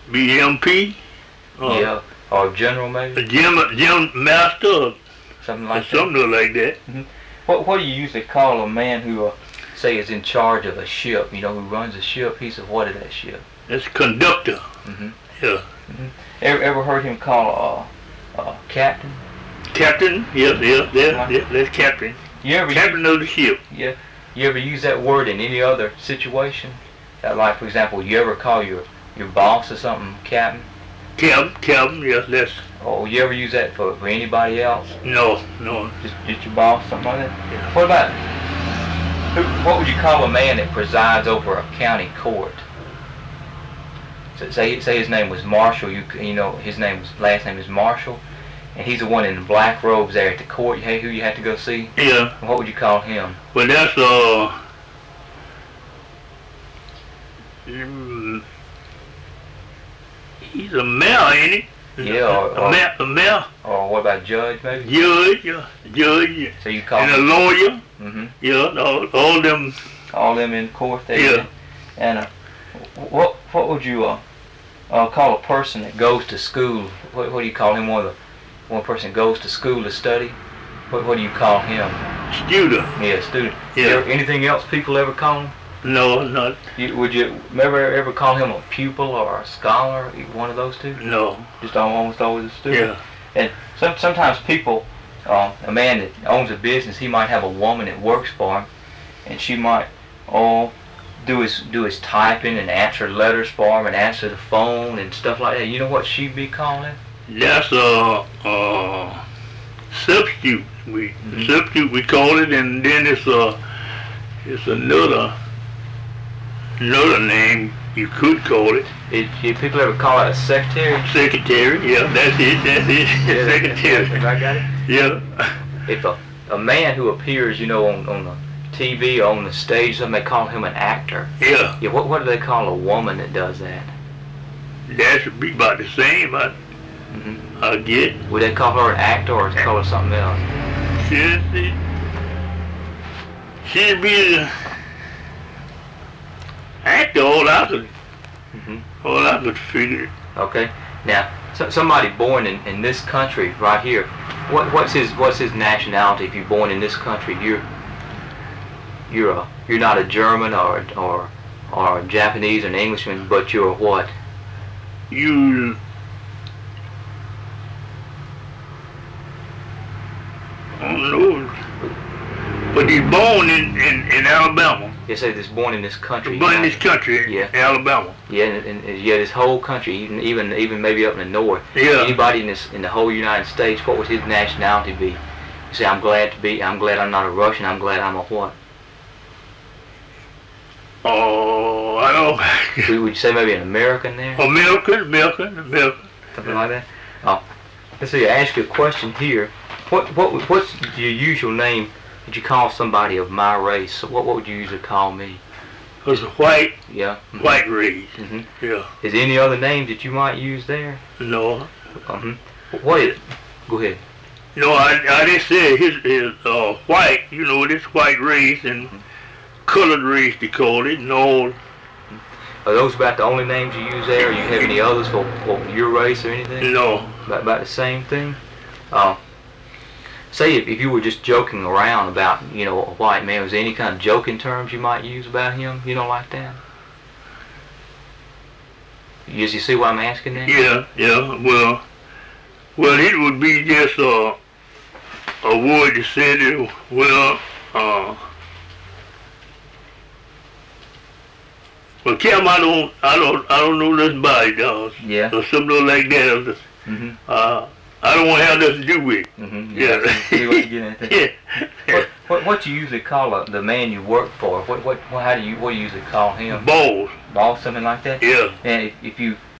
BMP. Yeah, or general maybe. Gym master, or Something like that. something like that. What do you usually call a man who, say, is in charge of a ship? You know, who runs a ship. He's what of that ship? That's conductor. Mhm. Yeah. Ever heard him call a captain? Captain. Yeah. That's captain. You ever Captain of the ship. You ever use that word in any other situation? Like, for example, you ever call your boss or something captain? Captain. Yes, that's. Or you ever use that for anybody else? No. Just your boss, something like that? Yeah. What about, what would you call a man that presides over a county court? So say his name was Marshall, you know, his last name is Marshall, and he's the one in the black robes there at the court, hey, who you had to go see? Yeah. What would you call him? Well, that's he's a mayor, ain't he? Yeah, a mayor. Or what about judge, maybe? Judge. So you call And a him? lawyer. Mm-hmm. Yeah, all them. All them in court there. Yeah. And what would you call a person that goes to school? What do you call him? One person goes to school to study. What do you call him? Student. Yeah, student. Yeah. Anything else people ever call him? No, not. Would you ever call him a pupil or a scholar? One of those two? No. Just almost always a student. Yeah. And sometimes people, a man that owns a business, he might have a woman that works for him, and she might do his typing and answer letters for him and answer the phone and stuff like that. You know what she'd be calling? That's a substitute. Substitute we call it, and then it's another name you could call it. People ever call it a secretary? Secretary. Yeah, that's it. Yeah, Secretary. Have I got it? Yeah. If a man who appears, you know, on the TV or on the stage, they call him an actor. Yeah. Yeah. What do they call a woman that does that? That should be about the same. I get. Would they call her an actor or call her something else? She'd be an actor. All I could figure. Okay. Now, somebody born in this country right here, what's his nationality? If you're born in this country, you're not a German or a Japanese or an Englishman, but you're a what? I don't know. But he's born in Alabama. You say this born in this country. Born in this country, yeah. Alabama. Yeah, and this whole country, even maybe up in the north. Yeah. Anybody in the whole United States, what would his nationality be? You say, I'm glad I'm not a Russian. I'm glad I'm a what? Oh, I don't. Would you say maybe an American there? American. Something like that. Oh, let's see. I ask you a question here. What's your usual name? Would you call somebody of my race? What would you usually call me? It's a white. Yeah. Mm-hmm. White race. Mm-hmm. Yeah. Is there any other name that you might use there? No. What is it? Go ahead. No, I just said his white. You know, this white race and colored race they call it. And all. Are those about the only names you use there? Or you have any others for your race or anything? No. About the same thing? Say if you were just joking around about, you know, a white man, was there any kind of joking terms you might use about him? You know, like that? You see what I'm asking there? Yeah. Well, it would be just a word that said it. Well, Cam, I don't know nothing about it, Yeah. or something like that. I don't want to have nothing to do with it. Yeah. See what you're getting at. Yeah. What do you usually call the man you work for? What do you usually call him? Balls. Boss, something like that? Yeah. And if you